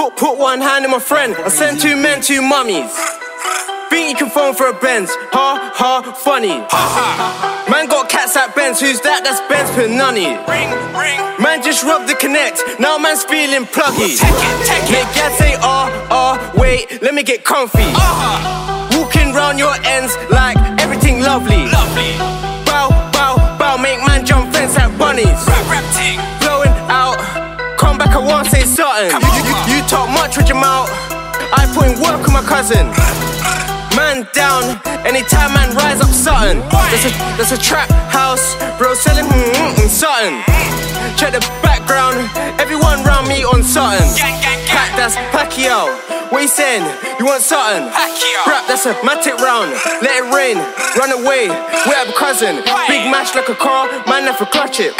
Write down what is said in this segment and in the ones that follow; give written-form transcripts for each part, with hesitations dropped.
Put one hand on my friend. I send 2 men, 2 mummies. Think you can phone for a Benz? Ha, funny. Man got cats at Benz. Who's that? That's Benz Penunny. Ring. Man just rubbed the connect. Now man's feeling pluggy. Take it. Make gal say, wait, let me get comfy. Walking round your ends like everything lovely. Bow, make man jump fence like bunnies. Rap ting. Blowing out. Come back, I won't say something. You talk much with your mouth. I put in work with my cousin. Man down, anytime man rise up something. That's a trap house, bro selling something. Check the background, everyone round me on something. Pack, that's Pacquiao. What you saying? You want something? Rap, that's a matic round. Let it rain, run away. We have a cousin. Big mash like a car, man never clutch it.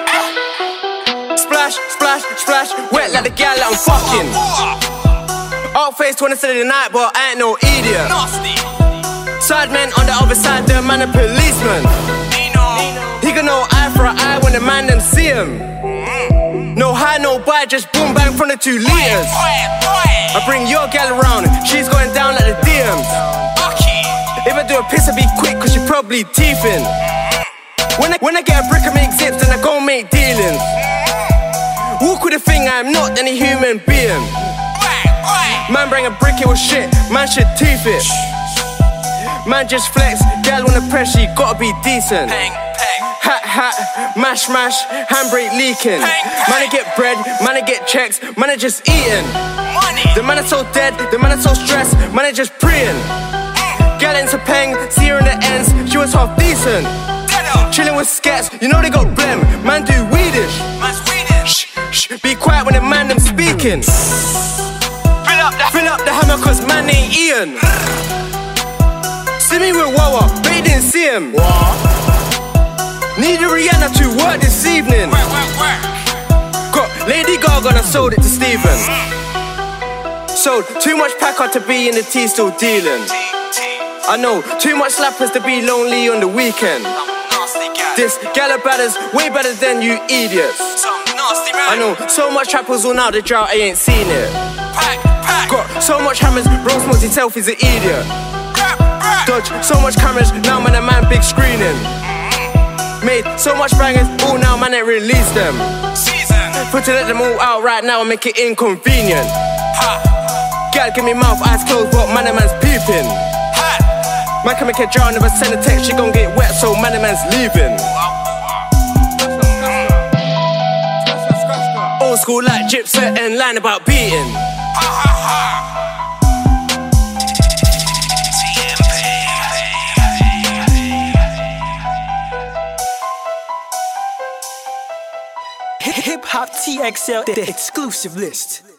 Splash, wet like the gal that I'm fucking. Outface 20 of the night, but I ain't no idiot. Side man on the other side, the man a policeman. He got no eye for an eye when the man them see him. No high, no buy, just boom bang from the 2 liters. I bring your gal around, she's going down like the DMs. If I do a piss, I'll be quick, cause she probably teething. When I get a brick, I make zips, then I go make dealings. Walk with a thing, I'm not any human being. Man bring a brick, it was shit, man should teeth it. Man just flex, gal wanna press, she gotta be decent. Hat, mash, handbrake leaking. Man I get bread, man I get checks, man I just eating. The man is so dead, the man is so stressed, man I just praying. Gal into peng, see her in the ends, she was half decent. Chilling with skets, you know they got blem, man do weedish. Shh, be quiet when the man them speaking. Fill up the hammer cause man ain't Ian. See me with Wawa, but he didn't see him. Need a Rihanna to work this evening. Got Lady Gaga and I sold it to Steven. Sold too much packer to be in the tea still dealing. I know, too much slappers to be lonely on the weekend. This gala batter's way better than you idiots. I know, so much trappers all now the drought, I ain't seen it. Got so much hammers, bro smokes himself, he's an idiot. Dodge so much cameras, now man a man big screening. Made so much bangers, all now man ain't released them. Put to let them all out right now and make it inconvenient. Gal give me mouth, eyes closed, but man a man's peeping. Man can make a jar, never send a text, she gon' get wet, so man a man's leaving. Old school like Gypsy and line about beating. Hip Hop TXL, the exclusive list.